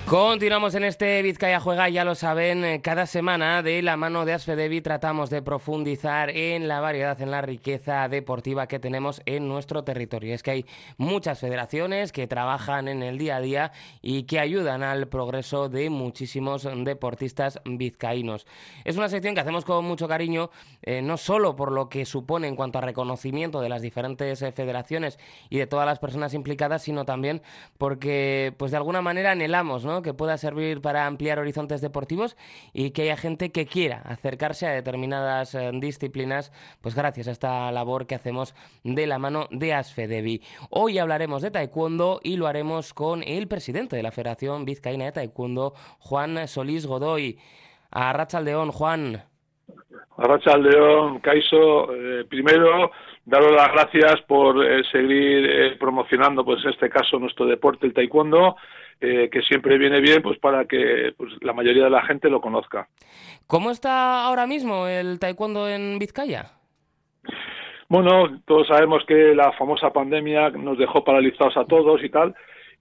Continuamos en este Vizcaya Juega, ya lo saben, cada semana de la mano de Asfedevi tratamos de profundizar en la variedad, en la riqueza deportiva que tenemos en nuestro territorio. Es que hay muchas federaciones que trabajan en el día a día y que ayudan al progreso de muchísimos deportistas vizcaínos. Es una sección que hacemos con mucho cariño, no solo por lo que supone en cuanto a reconocimiento de las diferentes federaciones y de todas las personas implicadas, sino también porque, pues de alguna manera anhelamos, ¿no?, que pueda servir para ampliar horizontes deportivos y que haya gente que quiera acercarse a determinadas disciplinas, pues gracias a esta labor que hacemos de la mano de Asfedevi. Hoy hablaremos de taekwondo y lo haremos con el presidente de la Federación Vizcaína de Taekwondo, Juan Solís Godoy. Arratsaldeon, Juan. Arratsaldeon, Kaiso. Primero, daros las gracias por seguir promocionando, pues en este caso, nuestro deporte, el taekwondo, que siempre viene bien, pues para que pues, la mayoría de la gente lo conozca. ¿Cómo está ahora mismo el taekwondo en Vizcaya? Bueno, todos sabemos que la famosa pandemia nos dejó paralizados a todos y tal,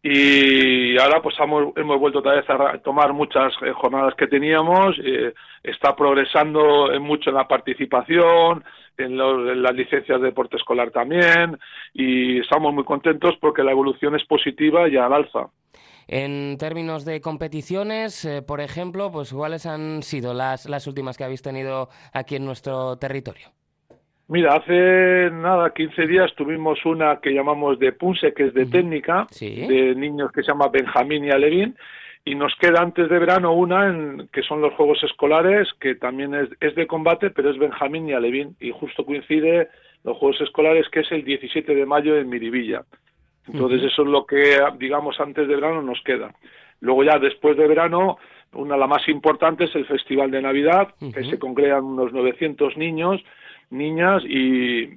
y ahora pues hemos vuelto otra vez a tomar muchas jornadas que teníamos. Está progresando mucho en la participación, en las licencias de deporte escolar también, y estamos muy contentos porque la evolución es positiva y al alza. En términos de competiciones, por ejemplo, pues ¿cuáles han sido las últimas que habéis tenido aquí en nuestro territorio? Mira, hace 15 días tuvimos una que llamamos de Punse, que es de técnica, ¿Sí? de niños, que se llama Benjamín y Alevín, y nos queda antes de verano una que son los Juegos Escolares, que también es de combate, pero es Benjamín y Alevín, y justo coincide los Juegos Escolares, que es el 17 de mayo en Miribilla. Entonces eso es lo que, digamos, antes de verano nos queda. Luego ya después de verano, la más importante es el Festival de Navidad, que se congregan unos 900 niños, niñas, y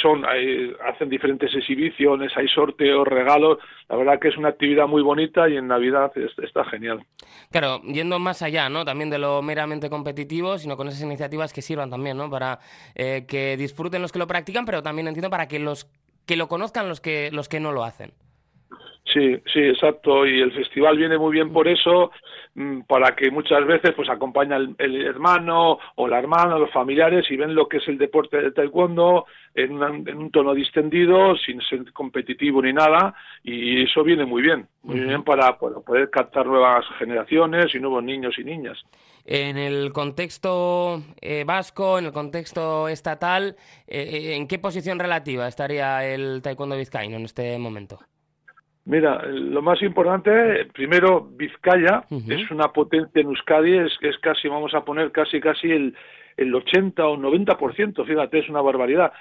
hacen diferentes exhibiciones, hay sorteos, regalos. La verdad que es una actividad muy bonita y en Navidad está genial. Claro, yendo más allá, ¿no?, también de lo meramente competitivo, sino con esas iniciativas que sirvan también, ¿no?, para que disfruten los que lo practican, pero también entiendo para que los que lo conozcan los que no lo hacen. Sí, exacto, y el festival viene muy bien por eso, para que muchas veces pues acompaña el hermano o la hermana, los familiares, y ven lo que es el deporte del taekwondo en un tono distendido, sin ser competitivo ni nada, y eso viene muy bien para poder captar nuevas generaciones y nuevos niños y niñas. En el contexto vasco, en el contexto estatal, ¿en qué posición relativa estaría el taekwondo vizcaíno en este momento? Mira, lo más importante, primero, Vizcaya es una potencia en Euskadi, es casi, vamos a poner casi el 80 o 90%, fíjate, es una barbaridad,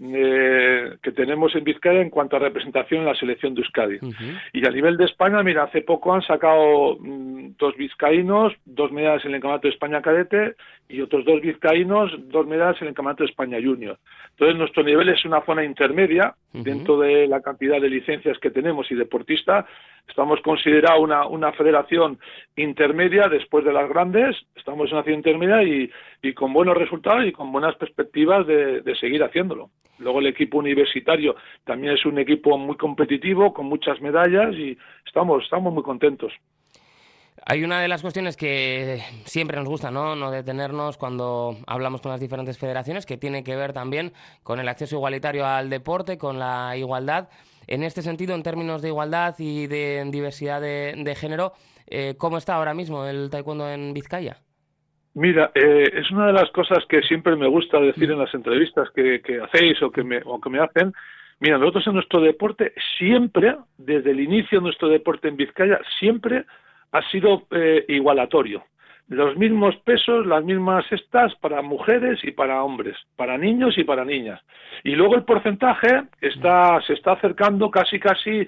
que tenemos en Vizcaya en cuanto a representación en la selección de Euskadi. Y a nivel de España, mira, hace poco han sacado 2 vizcaínos, 2 medallas en el Campeonato de España Cadete, y otros 2 vizcaínos, 2 medallas en el Campeonato de España Junior. Entonces nuestro nivel es una zona intermedia dentro de la cantidad de licencias que tenemos y deportistas. Estamos considerados una federación intermedia después de las grandes. Estamos en una ciudad intermedia y con buenos resultados y con buenas perspectivas de seguir haciéndolo. Luego el equipo universitario también es un equipo muy competitivo, con muchas medallas, y estamos muy contentos. Hay una de las cuestiones que siempre nos gusta, ¿no?, detenernos cuando hablamos con las diferentes federaciones, que tiene que ver también con el acceso igualitario al deporte, con la igualdad. En este sentido, en términos de igualdad y de diversidad de género, ¿cómo está ahora mismo el taekwondo en Vizcaya? Mira, es una de las cosas que siempre me gusta decir en las entrevistas que hacéis o que me hacen. Mira, nosotros en nuestro deporte siempre, desde el inicio de nuestro deporte en Vizcaya, siempre ha sido igualatorio. Los mismos pesos, las mismas cestas para mujeres y para hombres, para niños y para niñas. Y luego el porcentaje se está acercando casi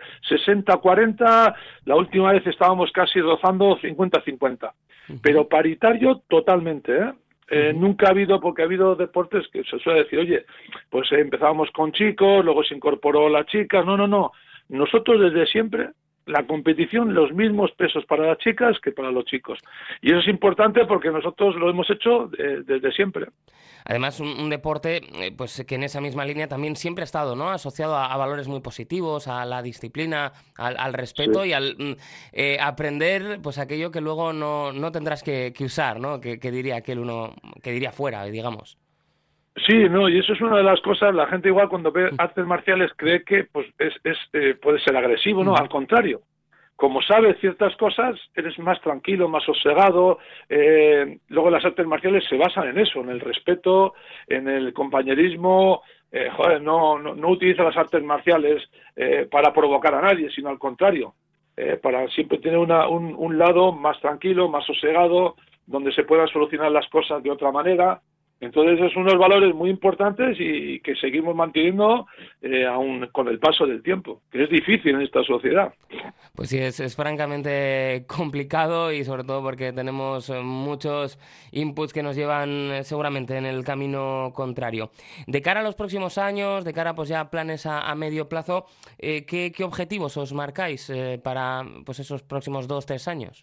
60-40, la última vez estábamos casi rozando 50-50. Pero paritario totalmente, nunca ha habido, porque ha habido deportes que se suele decir, oye, pues empezábamos con chicos, luego se incorporó las chicas. No. Nosotros desde siempre la competición, los mismos pesos para las chicas que para los chicos. Y eso es importante porque nosotros lo hemos hecho desde siempre. Además, un deporte pues que en esa misma línea también siempre ha estado, ¿no?, asociado a valores muy positivos, a la disciplina, al respeto, Sí. y al aprender pues aquello que luego no tendrás que usar, ¿no?, que diría aquel uno, que diría fuera, digamos. Sí, no, y eso es una de las cosas, la gente igual cuando ve artes marciales cree que pues puede ser agresivo, ¿no? Al contrario, como sabes ciertas cosas, eres más tranquilo, más sosegado. Luego las artes marciales se basan en eso, en el respeto, en el compañerismo. Joder, no utiliza las artes marciales para provocar a nadie, sino al contrario, para siempre tener un lado más tranquilo, más sosegado, donde se puedan solucionar las cosas de otra manera. Entonces, es unos valores muy importantes y que seguimos manteniendo aún con el paso del tiempo, que es difícil en esta sociedad. Pues sí, es francamente complicado, y sobre todo porque tenemos muchos inputs que nos llevan seguramente en el camino contrario. De cara a los próximos años, de cara pues ya a planes a medio plazo, ¿qué objetivos os marcáis para pues esos próximos 2, 3 años?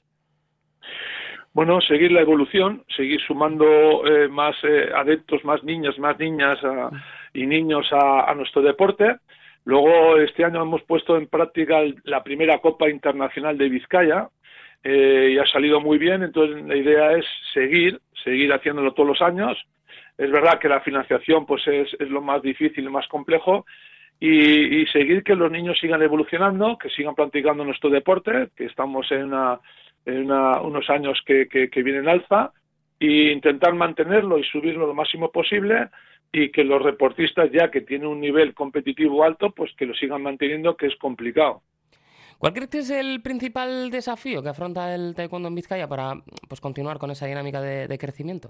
Bueno, seguir la evolución, seguir sumando más adeptos, más niñas y niños a nuestro deporte. Luego, este año hemos puesto en práctica la primera Copa Internacional de Vizcaya y ha salido muy bien. Entonces, la idea es seguir haciéndolo todos los años. Es verdad que la financiación pues es lo más difícil, lo más complejo, y seguir que los niños sigan evolucionando, que sigan practicando nuestro deporte, que estamos en unos años que vienen alza, e intentar mantenerlo y subirlo lo máximo posible, y que los deportistas ya que tienen un nivel competitivo alto, pues que lo sigan manteniendo, que es complicado. ¿Cuál crees que es el principal desafío que afronta el taekwondo en Vizcaya para pues continuar con esa dinámica de crecimiento?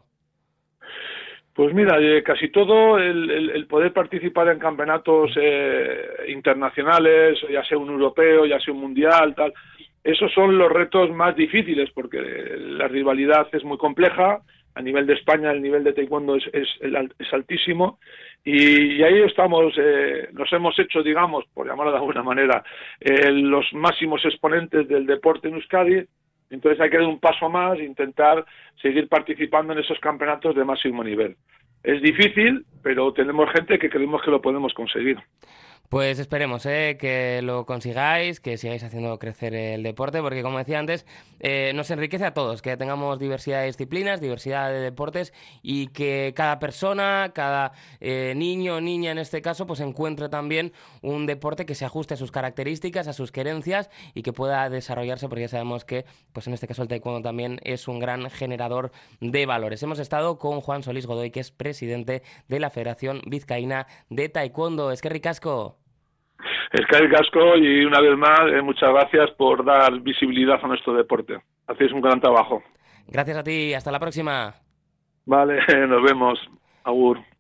Pues mira, casi todo el poder participar en campeonatos internacionales, ya sea un europeo, ya sea un mundial, tal. Esos son los retos más difíciles porque la rivalidad es muy compleja. A nivel de España el nivel de taekwondo es altísimo, y ahí estamos, nos hemos hecho, digamos, por llamarlo de alguna manera, los máximos exponentes del deporte en Euskadi. Entonces hay que dar un paso más e intentar seguir participando en esos campeonatos de máximo nivel. Es difícil, pero tenemos gente que creemos que lo podemos conseguir. Pues esperemos que lo consigáis, que sigáis haciendo crecer el deporte, porque como decía antes, nos enriquece a todos, que tengamos diversidad de disciplinas, diversidad de deportes, y que cada persona, cada niño o niña en este caso, pues encuentre también un deporte que se ajuste a sus características, a sus querencias, y que pueda desarrollarse, porque ya sabemos que pues en este caso el taekwondo también es un gran generador de valores. Hemos estado con Juan Solís Godoy, que es presidente de la Federación Vizcaína de Taekwondo. Es que ricasco. Escail Casco, y una vez más, muchas gracias por dar visibilidad a nuestro deporte. Hacéis un gran trabajo. Gracias a ti, hasta la próxima. Vale, nos vemos. Agur.